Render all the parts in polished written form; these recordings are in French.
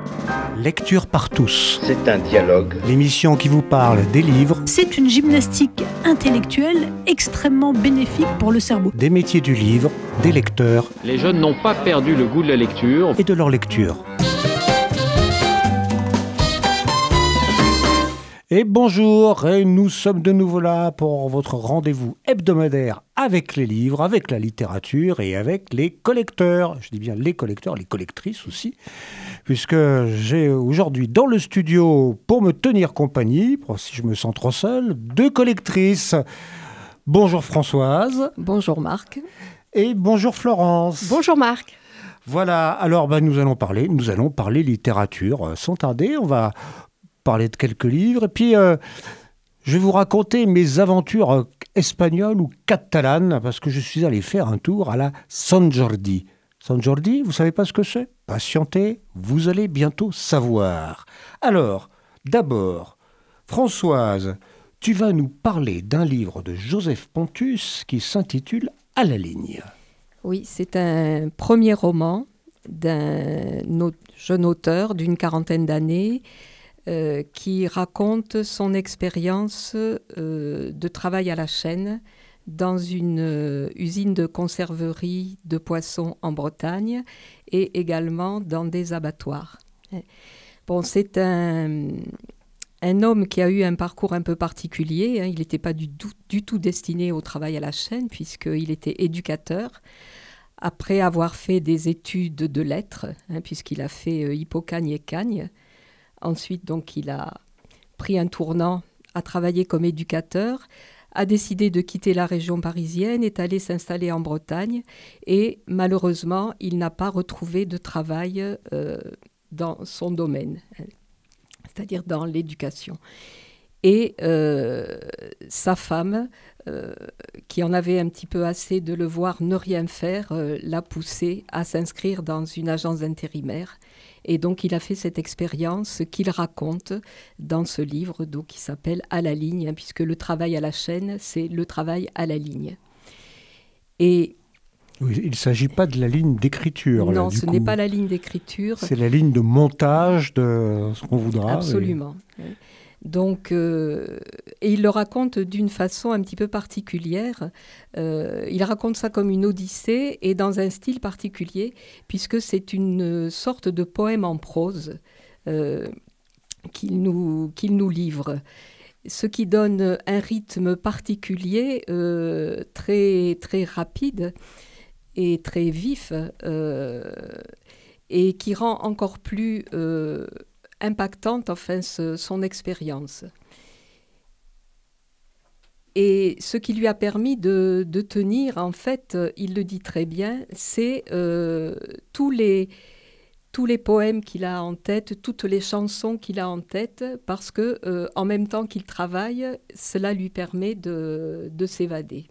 Lecture par tous. C'est un dialogue. L'émission qui vous parle des livres. C'est une gymnastique intellectuelle extrêmement bénéfique pour le cerveau. Des métiers du livre, des lecteurs. Les jeunes n'ont pas perdu le goût de la lecture. Et de leur lecture. Et bonjour, et nous sommes de nouveau là pour votre rendez-vous hebdomadaire avec les livres, avec la littérature et avec les collecteurs. Je dis bien les collecteurs, les collectrices aussi, puisque j'ai aujourd'hui dans le studio, pour me tenir compagnie, si je me sens trop seul, deux collectrices. Bonjour Françoise. Bonjour Marc. Et bonjour Florence. Bonjour Marc. Voilà, alors nous allons parler littérature sans tarder. On va parler de quelques livres, et puis je vais vous raconter mes aventures espagnoles ou catalanes, parce que je suis allé faire un tour à la Sant Jordi. Sant Jordi, vous savez pas ce que c'est ? Patientez, vous allez bientôt savoir. Alors, d'abord, Françoise, tu vas nous parler d'un livre de Joseph Pontus qui s'intitule « À la ligne ». Oui, c'est un premier roman d'un jeune auteur d'une quarantaine d'années, qui raconte son expérience de travail à la chaîne dans une usine de conserverie de poissons en Bretagne et également dans des abattoirs. Bon, c'est un homme qui a eu un parcours un peu particulier. Il n'était pas du tout destiné au travail à la chaîne puisqu'il était éducateur. Après avoir fait des études de lettres, puisqu'il a fait Hippocagne et Cagne. Ensuite, donc, il a pris un tournant à travailler comme éducateur, a décidé de quitter la région parisienne, est allé s'installer en Bretagne et malheureusement, il n'a pas retrouvé de travail dans son domaine, c'est-à-dire dans l'éducation. Et sa femme, qui en avait un petit peu assez de le voir ne rien faire, l'a poussé à s'inscrire dans une agence d'intérimaire. Et donc, il a fait cette expérience qu'il raconte dans ce livre, donc, qui s'appelle « À la ligne », puisque le travail à la chaîne, c'est le travail à la ligne. Et oui, il ne s'agit pas de la ligne d'écriture. Non, ce n'est pas la ligne d'écriture. C'est la ligne de montage de ce qu'on voudra. Absolument. Et donc, et il le raconte d'une façon un petit peu particulière. Il raconte ça comme une odyssée et dans un style particulier, puisque c'est une sorte de poème en prose qu'il nous livre. Ce qui donne un rythme particulier, très, très rapide et très vif, et qui rend encore plus impactante son expérience. Et ce qui lui a permis de tenir, en fait, il le dit très bien, c'est tous les poèmes qu'il a en tête, toutes les chansons qu'il a en tête, parce que en même temps qu'il travaille, cela lui permet de s'évader.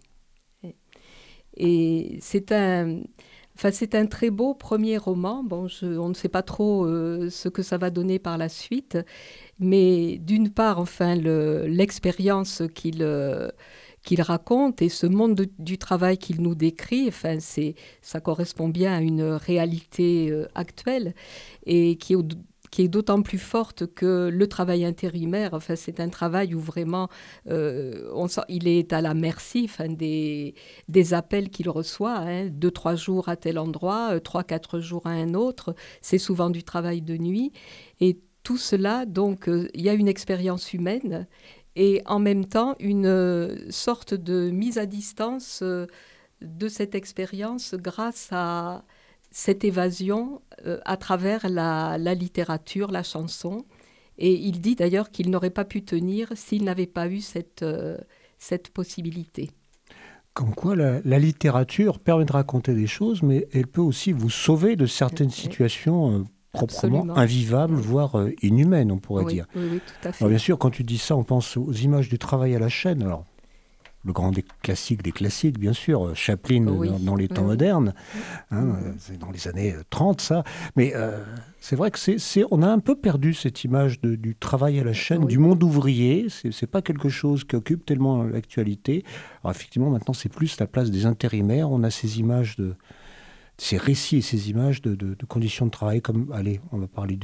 Et c'est un très beau premier roman. Bon, on ne sait pas trop ce que ça va donner par la suite, mais d'une part, l'expérience qu'il raconte et ce monde du travail qu'il nous décrit, ça correspond bien à une réalité actuelle et qui est d'autant plus forte que le travail intérimaire, c'est un travail où vraiment il est à la merci des appels qu'il reçoit, 2-3 jours à tel endroit, 3-4 jours à un autre. C'est souvent du travail de nuit. Et tout cela, donc, il y a une expérience humaine et en même temps une sorte de mise à distance de cette expérience grâce à cette évasion à travers la littérature, la chanson. Et il dit d'ailleurs qu'il n'aurait pas pu tenir s'il n'avait pas eu cette possibilité. Comme quoi la littérature permet de raconter des choses, mais elle peut aussi vous sauver de certaines situations proprement Absolument. Invivables, voire inhumaines, on pourrait dire. Oui, tout à fait. Alors bien sûr, quand tu dis ça, on pense aux images du travail à la chaîne. Alors, le grand des classiques, bien sûr, Chaplin dans les temps modernes, c'est dans les années 30 ça, mais c'est vrai que on a un peu perdu cette image du travail à la chaîne, du monde ouvrier, c'est pas quelque chose qui occupe tellement l'actualité. Alors effectivement, maintenant c'est plus la place des intérimaires, on a ces images ces récits et ces images de conditions de travail, comme, allez, on va parler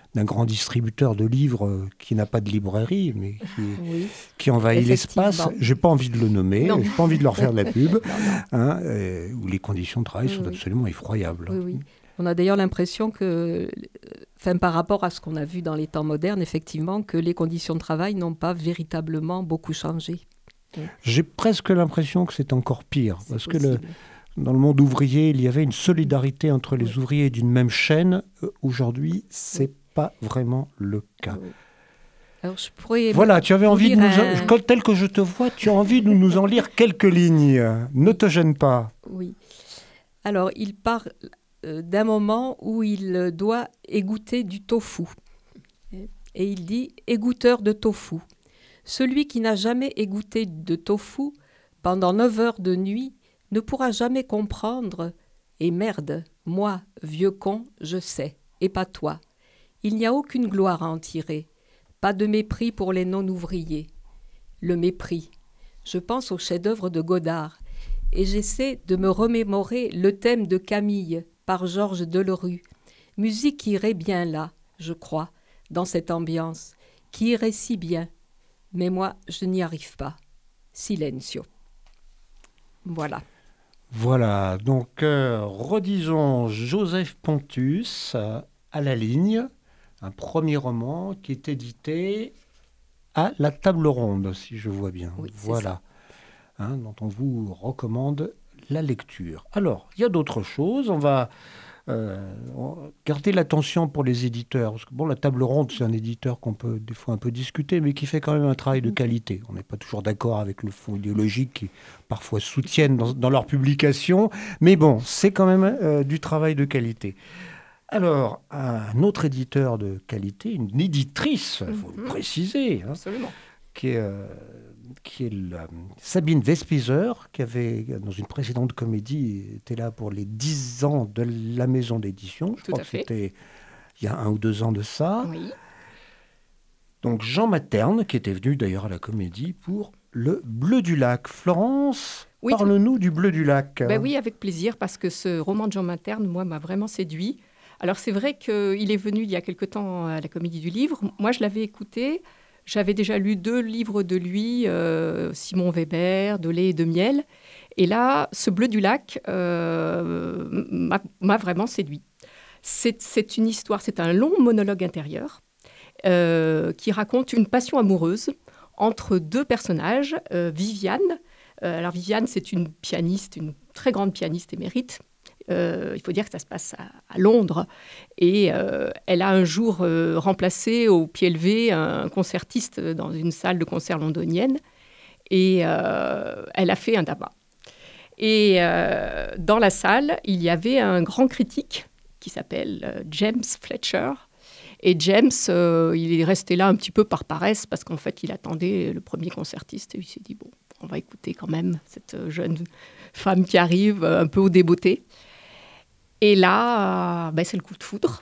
d'un grand distributeur de livres qui n'a pas de librairie, mais Oui, qui envahit l'espace. effectivement. J'ai pas envie de le nommer, Non. j'ai pas envie de leur faire de la pub, Non, hein, où les conditions de travail sont Oui. absolument effroyables. oui, oui. On a d'ailleurs l'impression que, par rapport à ce qu'on a vu dans les temps modernes, effectivement, que les conditions de travail n'ont pas véritablement beaucoup changé. J'ai presque l'impression que c'est encore pire, C'est parce que possible. dans le monde ouvrier, il y avait une solidarité entre les Oui. ouvriers d'une même chaîne. Aujourd'hui, c'est pas vraiment le cas. Oui. Alors, je pourrais Voilà, tu avais vous envie de lire tel que je te vois, tu as envie de nous en lire quelques lignes. Ne te gêne pas. Oui. Alors, il part d'un moment où il doit égoutter du tofu. Et il dit « égoutteur de tofu. Celui qui n'a jamais égoutté de tofu pendant 9 heures de nuit ne pourra jamais comprendre. Et merde, moi, vieux con, je sais, et pas toi. Il n'y a aucune gloire à en tirer. Pas de mépris pour les non-ouvriers. Le mépris. Je pense au chef-d'œuvre de Godard et j'essaie de me remémorer le thème de Camille par Georges Delerue. Musique qui irait bien là, je crois, dans cette ambiance, qui irait si bien. Mais moi, je n'y arrive pas. Silencio. Voilà. Voilà, donc redisons Joseph Pontus à la ligne, un premier roman qui est édité à la Table Ronde, si je vois bien. Oui, c'est voilà, hein, dont on vous recommande la lecture. Alors, il y a d'autres choses, on va garder l'attention pour les éditeurs, parce que bon, la Table Ronde, c'est un éditeur qu'on peut des fois un peu discuter, mais qui fait quand même un travail de qualité. On n'est pas toujours d'accord avec le fond idéologique qui parfois soutiennent dans leurs publications, mais bon, c'est quand même du travail de qualité. Alors, un autre éditeur de qualité, une éditrice, il faut le préciser, hein, Absolument. qui est Sabine Vespizer, qui avait, dans une précédente comédie, était là pour les 10 ans de la maison d'édition. Je Tout crois à que fait. c'était il y a 1 ou 2 ans de ça. Oui. Donc Jean Materne, qui était venu d'ailleurs à la comédie pour Le Bleu du Lac. Florence, Oui, parle-nous du Bleu du Lac. Ben oui, avec plaisir, parce que ce roman de Jean Materne, moi, m'a vraiment séduit. Alors, c'est vrai qu'il est venu il y a quelque temps à la Comédie du Livre. Moi, je l'avais écouté. J'avais déjà lu 2 livres de lui, Simon Weber, De lait et de miel. Et là, ce Bleu du Lac m'a vraiment séduit. C'est une histoire, c'est un long monologue intérieur qui raconte une passion amoureuse entre 2 personnages, Viviane. Alors Viviane, c'est une pianiste, une très grande pianiste émérite. Il faut dire que ça se passe à Londres. Et elle a un jour remplacé au pied levé un concertiste dans une salle de concert londonienne. Et elle a fait un tabac. Et dans la salle, il y avait un grand critique qui s'appelle James Fletcher. Et James, il est resté là un petit peu par paresse parce qu'en fait, il attendait le premier concertiste. Et il s'est dit, bon, on va écouter quand même cette jeune femme qui arrive un peu au débeauté. Et là, c'est le coup de foudre.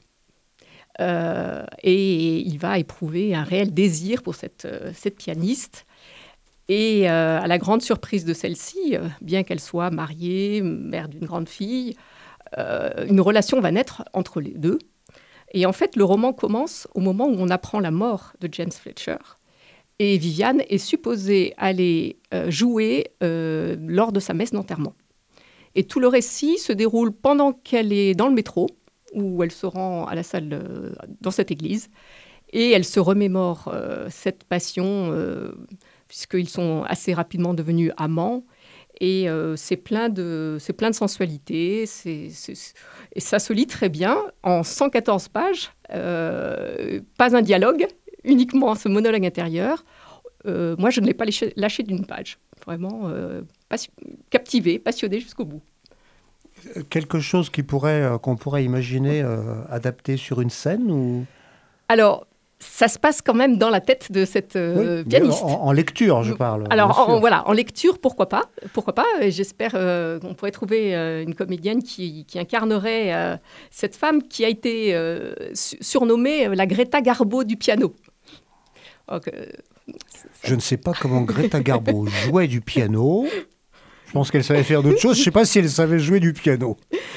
Et il va éprouver un réel désir pour cette pianiste. Et à la grande surprise de celle-ci, bien qu'elle soit mariée, mère d'une grande fille, une relation va naître entre les deux. Et en fait, le roman commence au moment où on apprend la mort de James Fletcher. Et Viviane est supposée aller jouer lors de sa messe d'enterrement. Et tout le récit se déroule pendant qu'elle est dans le métro, où elle se rend à la salle dans cette église. Et elle se remémore cette passion, puisqu'ils sont assez rapidement devenus amants. Et c'est plein de sensualité. Et ça se lit très bien, en 114 pages. Pas un dialogue, uniquement ce monologue intérieur. Moi, je ne l'ai pas lâché d'une page. Vraiment captivée, passionnée jusqu'au bout. Quelque chose qu'on pourrait imaginer adapté sur une scène ou... Alors, ça se passe quand même dans la tête de cette pianiste. En lecture, je parle. Alors, en lecture, pourquoi pas. Et j'espère qu'on pourrait trouver une comédienne qui incarnerait cette femme qui a été surnommée la Greta Garbo du piano. Donc, je ne sais pas comment Greta Garbo jouait du piano. Je pense qu'elle savait faire d'autres choses. Je ne sais pas si elle savait jouer du piano.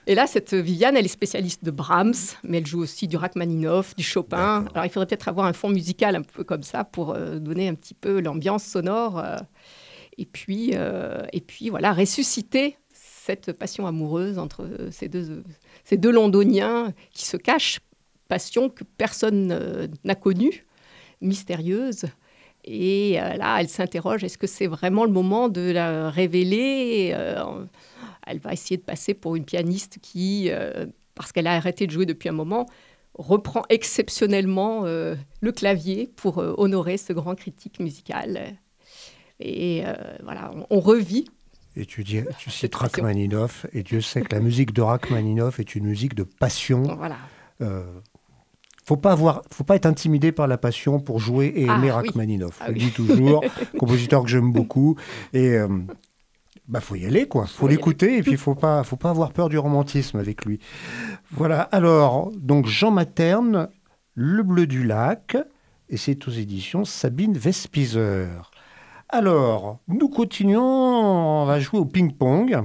Et là, cette Viviane, elle est spécialiste de Brahms, mais elle joue aussi du Rachmaninoff, du Chopin. D'accord. Alors, il faudrait peut-être avoir un fond musical un peu comme ça pour donner un petit peu l'ambiance sonore. Et puis, voilà, ressusciter cette passion amoureuse entre ces deux londoniens qui se cachent, passion que personne n'a connue, mystérieuse. Et là, elle s'interroge, est-ce que c'est vraiment le moment de la révéler Elle va essayer de passer pour une pianiste qui, parce qu'elle a arrêté de jouer depuis un moment, reprend exceptionnellement le clavier pour honorer ce grand critique musical. Et voilà, on revit. Et tu cites Rachmaninoff, et Dieu sait que la musique de Rachmaninoff est une musique de passion. Voilà. Faut pas être intimidé par la passion pour jouer et aimer Rachmaninoff. Je le dis toujours, compositeur que j'aime beaucoup. Et faut y aller, quoi. Faut l'écouter, et puis faut pas avoir peur du romantisme avec lui. Voilà. Alors, donc Jean Materne, Le Bleu du Lac, et c'est aux éditions Sabine Vespizer. Alors, nous continuons, on va jouer au ping-pong.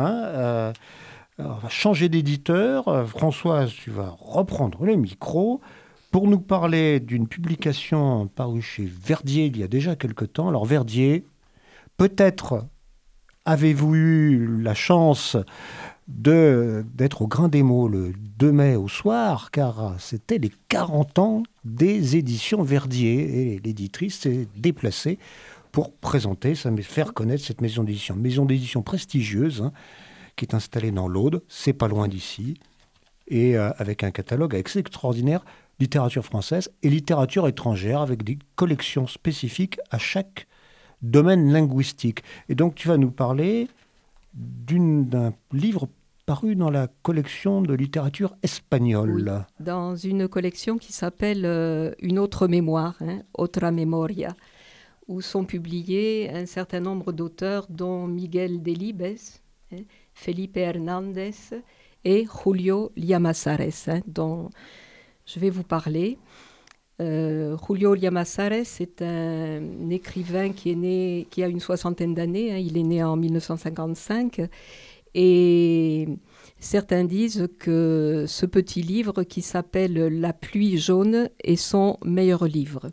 On va changer d'éditeur. Françoise, tu vas reprendre le micro pour nous parler d'une publication parue chez Verdier il y a déjà quelque temps. Alors Verdier, peut-être avez-vous eu la chance d'être au Grain des Mots le 2 mai au soir, car c'était les 40 ans des éditions Verdier et l'éditrice s'est déplacée pour présenter, faire connaître cette maison d'édition prestigieuse, qui est installée dans l'Aude, c'est pas loin d'ici, et avec un catalogue extraordinaire, littérature française et littérature étrangère, avec des collections spécifiques à chaque domaine linguistique. Et donc tu vas nous parler d'un livre paru dans la collection de littérature espagnole. Oui, dans une collection qui s'appelle Une autre mémoire, Otra Memoria, où sont publiés un certain nombre d'auteurs, dont Miguel Delibes, Felipe Hernández et Julio Llamazares, dont je vais vous parler. Julio Llamazares est un écrivain qui a une 60aine d'années. Il est né en 1955. Et certains disent que ce petit livre qui s'appelle La pluie jaune est son meilleur livre.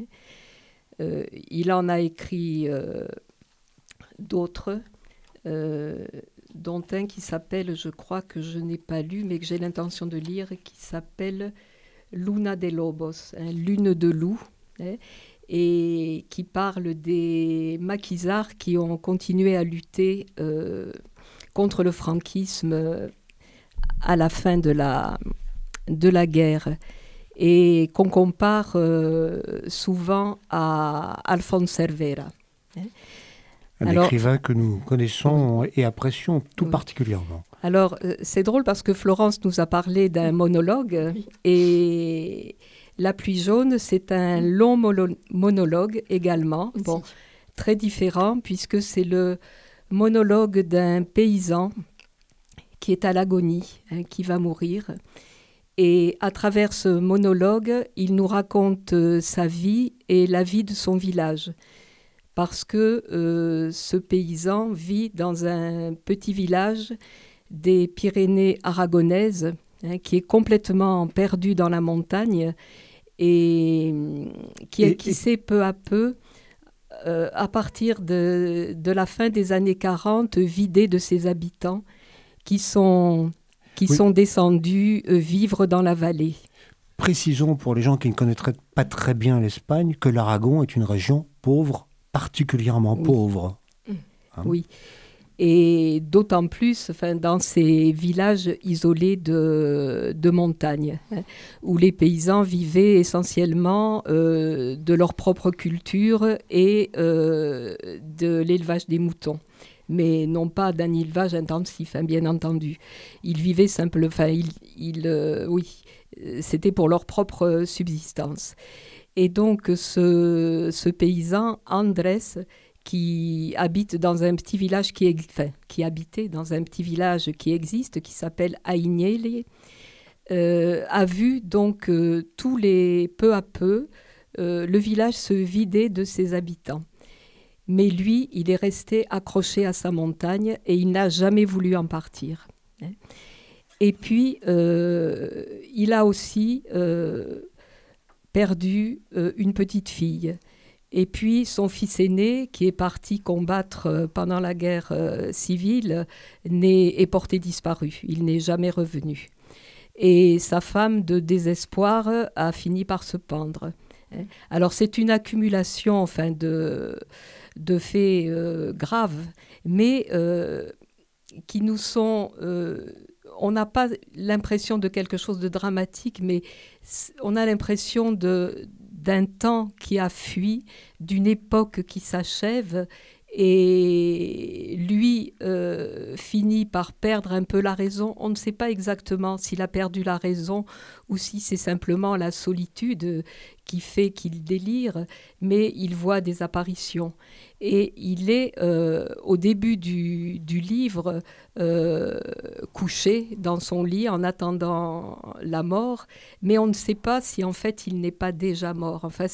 Il en a écrit d'autres, dont un qui s'appelle, je crois que je n'ai pas lu, mais que j'ai l'intention de lire, qui s'appelle Luna de Lobos, Lune de loup, et qui parle des maquisards qui ont continué à lutter contre le franquisme à la fin de la guerre, et qu'on compare souvent à Alphonse Cervera. Un écrivain que nous connaissons et apprécions tout particulièrement. Alors, c'est drôle parce que Florence nous a parlé d'un monologue, et La pluie jaune, c'est un long monologue également, très différent, puisque c'est le monologue d'un paysan qui est à l'agonie, qui va mourir. Et à travers ce monologue, il nous raconte sa vie et la vie de son village. Parce que ce paysan vit dans un petit village des Pyrénées aragonaises, qui est complètement perdu dans la montagne et qui s'est peu à peu, à partir de la fin des années 40, vidé de ses habitants qui sont descendus vivre dans la vallée. Précisons pour les gens qui ne connaîtraient pas très bien l'Espagne que l'Aragon est une région pauvre, particulièrement pauvre. Oui, et d'autant plus dans ces villages isolés de montagne, où les paysans vivaient essentiellement de leur propre culture et de l'élevage des moutons, mais non pas d'un élevage intensif, bien entendu. Ils vivaient simplement, c'était pour leur propre subsistance. Et donc ce paysan, Andrés, qui habitait dans un petit village qui existe, qui s'appelle Aignele, a vu donc peu à peu le village se vider de ses habitants. Mais lui, il est resté accroché à sa montagne et il n'a jamais voulu en partir. Et puis, il a aussi perdu une petite fille. Et puis, son fils aîné, qui est parti combattre pendant la guerre civile, est porté disparu. Il n'est jamais revenu. Et sa femme, de désespoir, a fini par se pendre. Alors, c'est une accumulation enfin, de faits graves, mais qui nous sont... on n'a pas l'impression de quelque chose de dramatique, mais on a l'impression d'un temps qui a fui, d'une époque qui s'achève, et lui finit par perdre un peu la raison. On ne sait pas exactement s'il a perdu la raison ou si c'est simplement la solitude qui fait qu'il délire, mais il voit des apparitions. Et il est, au début du livre, couché dans son lit en attendant la mort, mais on ne sait pas si en fait il n'est pas déjà mort. Enfin,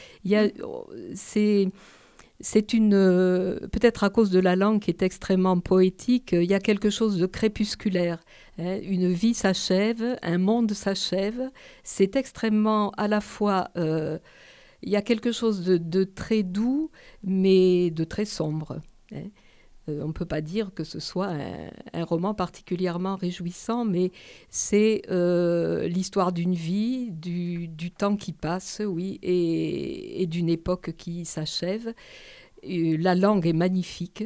c'est une, peut-être à cause de la langue qui est extrêmement poétique, il y a quelque chose de crépusculaire. Une vie s'achève, un monde s'achève. C'est extrêmement à la fois... il y a quelque chose de très doux, mais de très sombre. On ne peut pas dire que ce soit un roman particulièrement réjouissant, mais c'est l'histoire d'une vie, du temps qui passe, oui, et d'une époque qui s'achève. La langue est magnifique,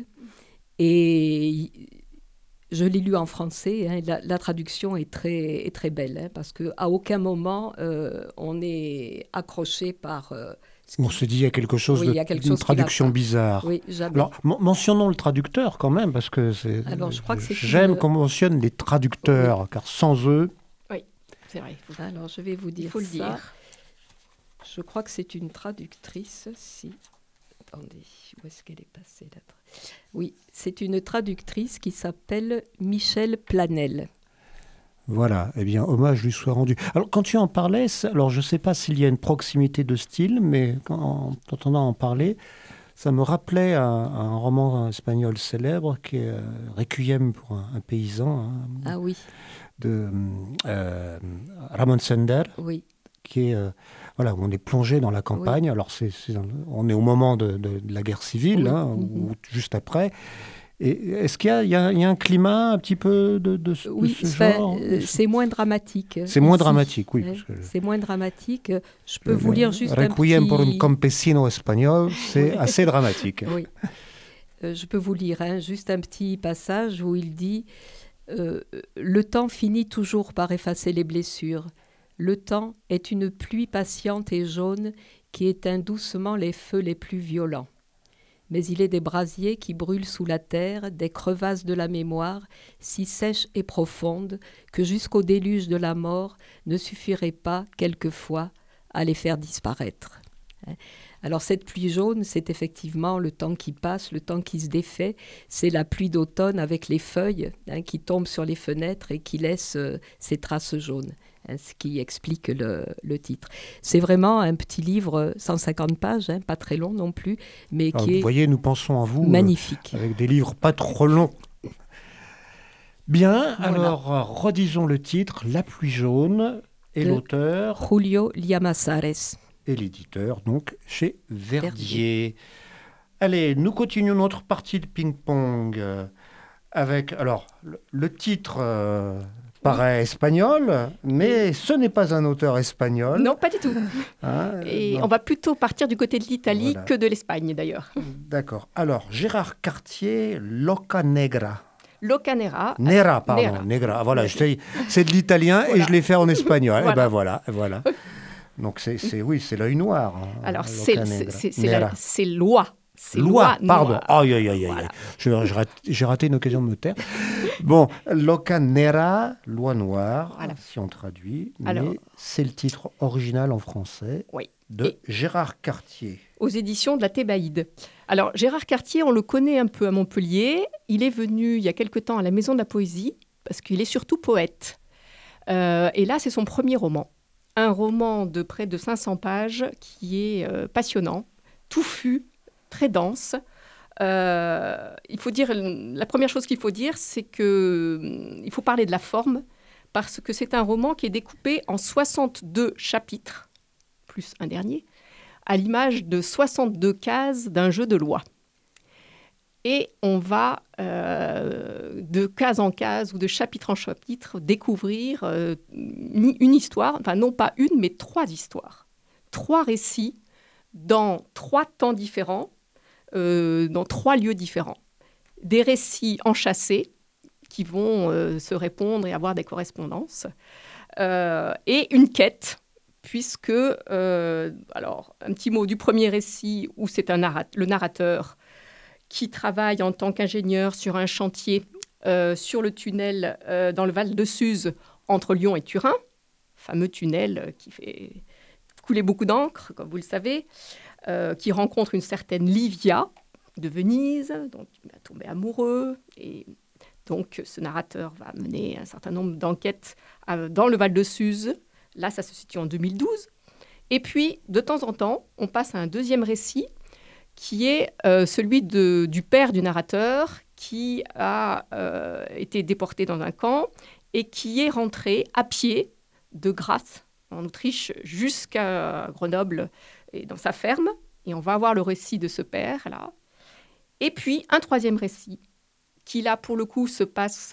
et je l'ai lu en français. La traduction est très, très belle, parce qu'à aucun moment on est accroché par... On se dit il y a quelque chose d'une traduction bizarre. Oui, jamais. Alors, mentionnons le traducteur quand même, parce que j'aime qu'on mentionne les traducteurs, oui. Car sans eux... Oui, c'est vrai. Alors, je vais vous dire faut le dire. Je crois que c'est une traductrice, si... Attendez, où est-ce qu'elle est passée là? Oui, c'est une traductrice qui s'appelle Michèle Planel. Voilà, eh bien, hommage lui soit rendu. Alors, quand tu en parlais, alors je ne sais pas s'il y a une proximité de style, mais en t'entendant en parler, ça me rappelait un roman espagnol célèbre qui est Requiem pour un paysan. Ah oui. De Ramon Sender. Oui. Qui est, où on est plongé dans la campagne. Oui. Alors, on est au moment de la guerre civile, oui. Ou juste après. Et est-ce qu'il y a un climat un petit peu de ce genre? C'est moins dramatique. C'est moins dramatique, oui. C'est moins dramatique. Je peux vous lire juste Requiem un petit... pour un campesino espagnol, c'est assez dramatique. Oui. Je peux vous lire juste un petit passage où il dit « Le temps finit toujours par effacer les blessures. Le temps est une pluie patiente et jaune qui éteint doucement les feux les plus violents. Mais il est des brasiers qui brûlent sous la terre, des crevasses de la mémoire, si sèches et profondes, que jusqu'au déluge de la mort ne suffirait pas, quelquefois, à les faire disparaître. » Alors cette pluie jaune, c'est effectivement le temps qui passe, le temps qui se défait. C'est la pluie d'automne avec les feuilles qui tombent sur les fenêtres et qui laissent ces traces jaunes. Ce qui explique le titre. C'est vraiment un petit livre, 150 pages, pas très long non plus, mais qui est... Vous voyez, nous pensons à vous. Magnifique. Avec des livres pas trop longs. Bien, voilà. Alors redisons le titre, La pluie jaune, et l'auteur... Julio Llamazares. Et l'éditeur, donc, chez Verdier. Allez, nous continuons notre partie de ping-pong avec, alors, le titre... paraît espagnol, mais ce n'est pas un auteur espagnol. Non, pas du tout. On va plutôt partir du côté de l'Italie que de l'Espagne, d'ailleurs. D'accord. Alors, Gérard Cartier, L'Oca Negra. L'Oca Nera. Nera, pardon. Negra. Voilà, c'est de l'italien et je l'ai fait en espagnol. Voilà. Et ben voilà. Donc, c'est l'œil noir. Alors, c'est loi. C'est loi, pardon. Aïe. Voilà. J'ai raté une occasion de me taire. Bon, L'Oca Nera, loi noire, voilà. Si on traduit. Alors, mais c'est le titre original en français de Gérard Cartier. Aux éditions de la Thébaïde. Alors, Gérard Cartier, on le connaît un peu à Montpellier. Il est venu il y a quelque temps à la Maison de la Poésie, parce qu'il est surtout poète. Et là, c'est son premier roman. Un roman de près de 500 pages qui est passionnant, touffu, très dense. Il faut dire, la première chose qu'il faut dire, c'est qu'il faut parler de la forme, parce que c'est un roman qui est découpé en 62 chapitres, plus un dernier, à l'image de 62 cases d'un jeu de loi. Et on va, de case en case ou de chapitre en chapitre, découvrir une histoire, enfin non pas une, mais 3 histoires. 3 récits dans 3 temps différents, dans 3 lieux différents. Des récits enchâssés qui vont se répondre et avoir des correspondances, et une quête, puisque, alors, un petit mot du premier récit où c'est le narrateur qui travaille en tant qu'ingénieur sur un chantier sur le tunnel dans le Val de Suse entre Lyon et Turin, fameux tunnel qui fait couler beaucoup d'encre, comme vous le savez, qui rencontre une certaine Livia de Venise, donc il va tomber amoureux, et donc ce narrateur va mener un certain nombre d'enquêtes dans le Val de Suse. Là, ça se situe en 2012. Et puis, de temps en temps, on passe à un deuxième récit qui est celui du père du narrateur qui a été déporté dans un camp et qui est rentré à pied de Grasse, en Autriche, jusqu'à Grenoble, et dans sa ferme. Et on va avoir le récit de ce père-là. Et puis, un troisième récit qui, là, pour le coup, se passe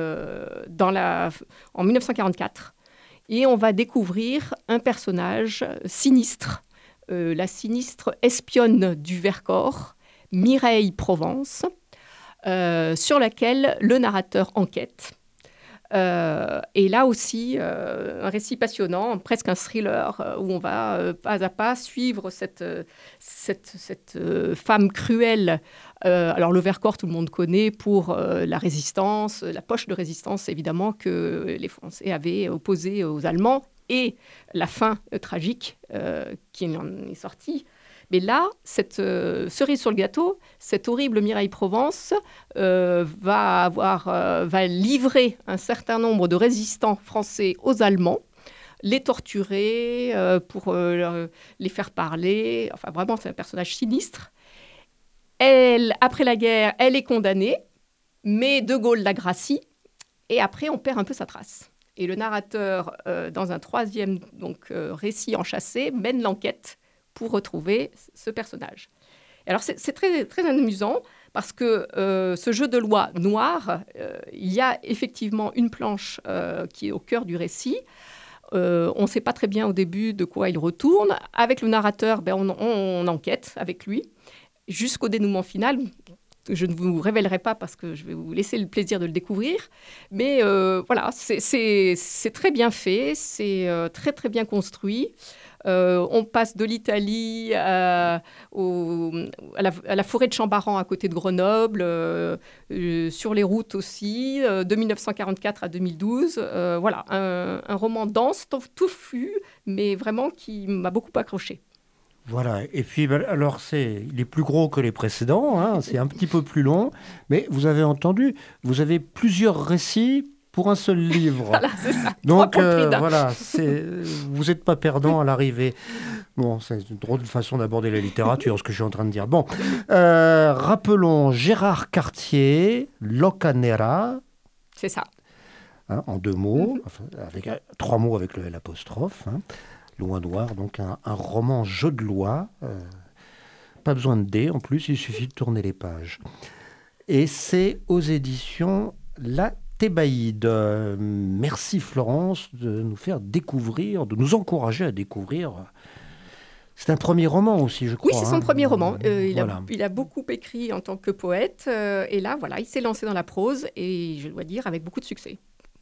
en 1944. Et on va découvrir un personnage sinistre, la sinistre espionne du Vercors, Mireille Provence, sur laquelle le narrateur enquête. Et là aussi, un récit passionnant, presque un thriller, où on va pas à pas suivre cette femme cruelle. Alors le Vercors, tout le monde connaît pour la résistance, la poche de résistance évidemment que les Français avaient opposée aux Allemands, et la fin tragique qui en est sortie. Mais là, cette cerise sur le gâteau, cette horrible Mireille Provence va livrer un certain nombre de résistants français aux Allemands, les torturer pour les faire parler. Enfin, vraiment, c'est un personnage sinistre. Après la guerre, elle est condamnée, mais De Gaulle la gracie, et après, on perd un peu sa trace. Et le narrateur, dans un troisième récit enchâssé, mène l'enquête pour retrouver ce personnage. Et alors, c'est très, très amusant parce que ce jeu de loi noir, il y a effectivement une planche qui est au cœur du récit. On ne sait pas très bien au début de quoi il retourne. Avec le narrateur, on enquête avec lui jusqu'au dénouement final. Je ne vous révélerai pas parce que je vais vous laisser le plaisir de le découvrir. Mais voilà, c'est très bien fait, c'est très, très bien construit. On passe de l'Italie à la forêt de Chambaran à côté de Grenoble, sur les routes aussi, de 1944 à 2012. Voilà, un roman dense, touffu, mais vraiment qui m'a beaucoup accroché. Voilà, et puis alors il est plus gros que les précédents, hein, c'est un petit peu plus long, mais vous avez entendu, vous avez plusieurs récits pour un seul livre. Voilà, c'est ça. Donc voilà, vous n'êtes pas perdant à l'arrivée. Bon, c'est une drôle de façon d'aborder la littérature, ce que je suis en train de dire. Bon, rappelons Gérard Cartier, Locanera. C'est ça. Hein, en 2 mots, avec 3 mots avec le l'apostrophe. Hein. Loi noire, donc un roman jeu de loi. Pas besoin de dés, en plus, il suffit de tourner les pages. Et c'est aux éditions La Thébaïde. Merci Florence de nous faire découvrir, de nous encourager à découvrir. C'est un premier roman aussi, je crois. Oui, c'est son premier roman. Voilà. Il a beaucoup écrit en tant que poète. Et là, voilà, il s'est lancé dans la prose et, je dois dire, avec beaucoup de succès.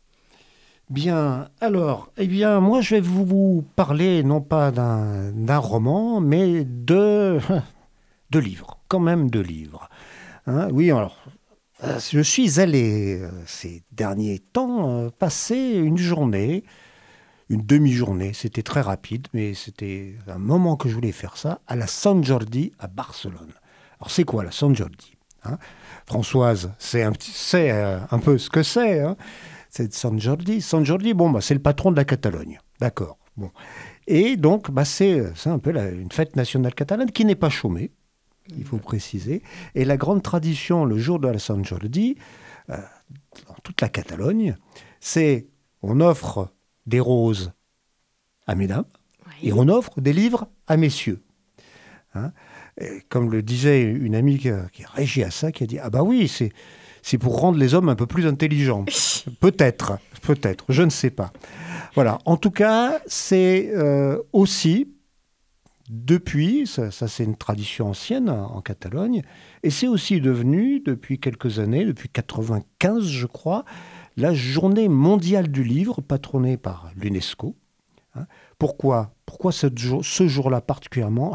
Bien, alors, moi je vais vous parler non pas d'un roman, mais de livres, quand même de livres. Hein, oui, alors, je suis allé ces derniers temps passer une journée, une demi-journée, c'était très rapide, mais c'était un moment que je voulais faire ça, à la Sant Jordi à Barcelone. Alors c'est quoi la Sant Jordi, hein? Françoise, c'est un peu ce que c'est, hein. C'est Sant Jordi. Sant Jordi, c'est le patron de la Catalogne. D'accord. Bon. Et donc, c'est un peu une fête nationale catalane qui n'est pas chômée, il faut préciser. Et la grande tradition, le jour de la Sant Jordi, dans toute la Catalogne, c'est on offre des roses à mesdames Oui. et on offre des livres à messieurs. Hein. Et comme le disait une amie qui réagit à ça, qui a dit « Ah bah oui, c'est pour rendre les hommes un peu plus intelligents. » Peut-être, je ne sais pas. Voilà, en tout cas, c'est aussi, depuis, ça c'est une tradition ancienne en Catalogne, et c'est aussi devenu, depuis quelques années, depuis 1995 je crois, la journée mondiale du livre, patronnée par l'UNESCO. Hein. Pourquoi ce jour-là particulièrement?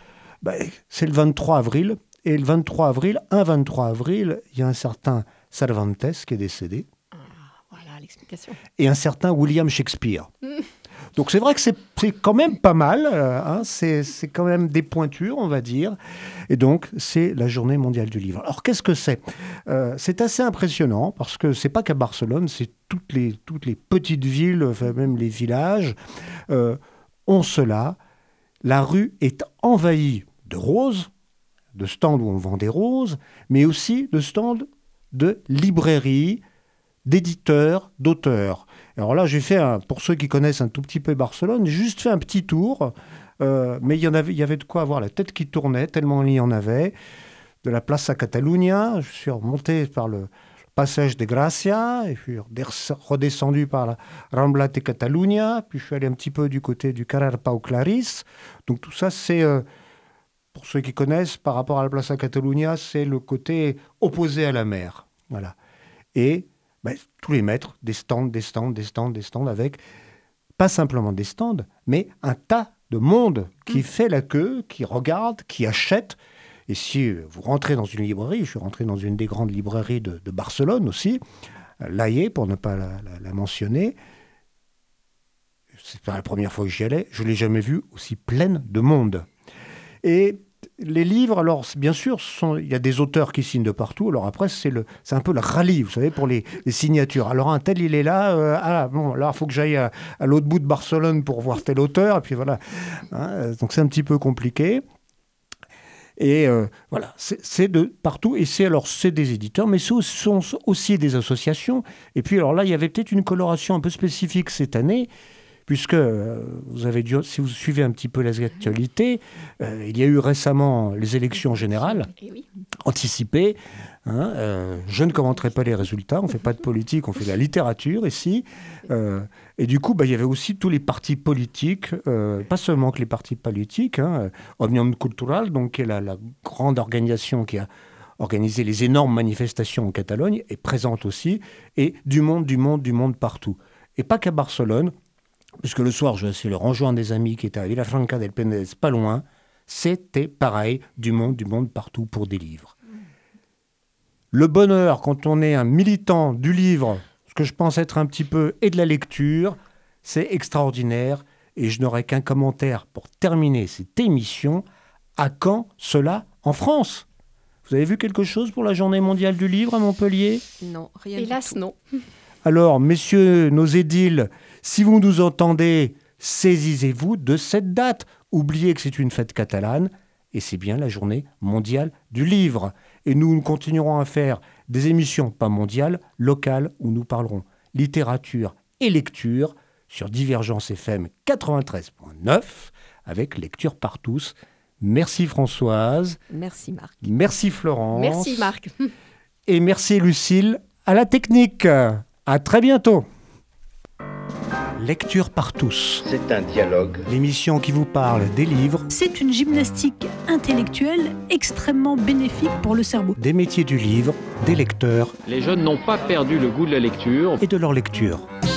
C'est le 23 avril, et le 23 avril, il y a un certain Cervantes qui est décédé, Voilà l'explication. et un certain William Shakespeare. Donc c'est vrai que c'est quand même pas mal, hein, c'est quand même des pointures, on va dire. Et donc c'est la journée mondiale du livre. Alors qu'est-ce que c'est? C'est assez impressionnant parce que c'est pas qu'à Barcelone, c'est toutes les petites villes, enfin même les villages ont cela. La rue est envahie de roses, de stands où on vend des roses, mais aussi de stands de librairies, d'éditeurs, d'auteurs. Alors là, j'ai fait, pour ceux qui connaissent un tout petit peu Barcelone, j'ai juste fait un petit tour, mais il y avait de quoi avoir la tête qui tournait, tellement il y en avait. De la Plaça Catalunya, je suis remonté par le passage de Gracia, et puis redescendu par la Rambla de Catalunya, puis je suis allé un petit peu du côté du Carrer Pau Claris. Donc tout ça, c'est, pour ceux qui connaissent, par rapport à la Plaça Catalunya, c'est le côté opposé à la mer. Voilà. Et tous les mètres, des stands, avec pas simplement des stands, mais un tas de monde qui fait la queue, qui regarde, qui achète. Et si vous rentrez dans une librairie, je suis rentré dans une des grandes librairies de Barcelone aussi, l'Aillé, pour ne pas la mentionner. C'est pas la première fois que j'y allais, je ne l'ai jamais vue aussi pleine de monde. Et les livres, alors bien sûr, il y a des auteurs qui signent de partout. Alors après, c'est un peu le rallye, vous savez, pour les signatures. Alors un tel, il est là. Là, il faut que j'aille à l'autre bout de Barcelone pour voir tel auteur. Et puis voilà. Hein, donc c'est un petit peu compliqué. Et voilà, c'est de partout. Et c'est des éditeurs, mais ce sont aussi des associations. Et puis alors là, il y avait peut-être une coloration un peu spécifique cette année, puisque si vous suivez un petit peu l'actualité, il y a eu récemment les élections générales anticipées. Hein, je ne commenterai pas les résultats, on ne fait pas de politique, on fait de la littérature ici. Et du coup, il y avait aussi tous les partis politiques, pas seulement que les partis politiques. Hein, Òmnium Cultural, donc, qui est la grande organisation qui a organisé les énormes manifestations en Catalogne, est présente aussi. Et du monde partout. Et pas qu'à Barcelone, puisque le soir, je suis allé rejoindre des amis qui étaient à Vilafranca del Penedès, pas loin. C'était pareil, du monde partout pour des livres. Le bonheur, quand on est un militant du livre, ce que je pense être un petit peu, et de la lecture, c'est extraordinaire. Et je n'aurai qu'un commentaire pour terminer cette émission. À quand cela en France? Vous avez vu quelque chose pour la journée mondiale du livre à Montpellier? Non, rien Hélas, du tout. non. Alors, messieurs nos édiles, si vous nous entendez, saisissez-vous de cette date. Oubliez que c'est une fête catalane et c'est bien la journée mondiale du livre. Et nous continuerons à faire des émissions, pas mondiales, locales, où nous parlerons littérature et lecture sur Divergence FM 93.9 avec Lecture par tous. Merci Françoise. Merci Marc. Merci Florence. Merci Marc. Et merci Lucille à la technique. À très bientôt. Lecture par tous. C'est un dialogue. L'émission qui vous parle des livres, C'est une gymnastique intellectuelle extrêmement bénéfique pour le cerveau. des métiers du livre, des lecteurs Les jeunes n'ont pas perdu le goût de la lecture. et de leur lecture.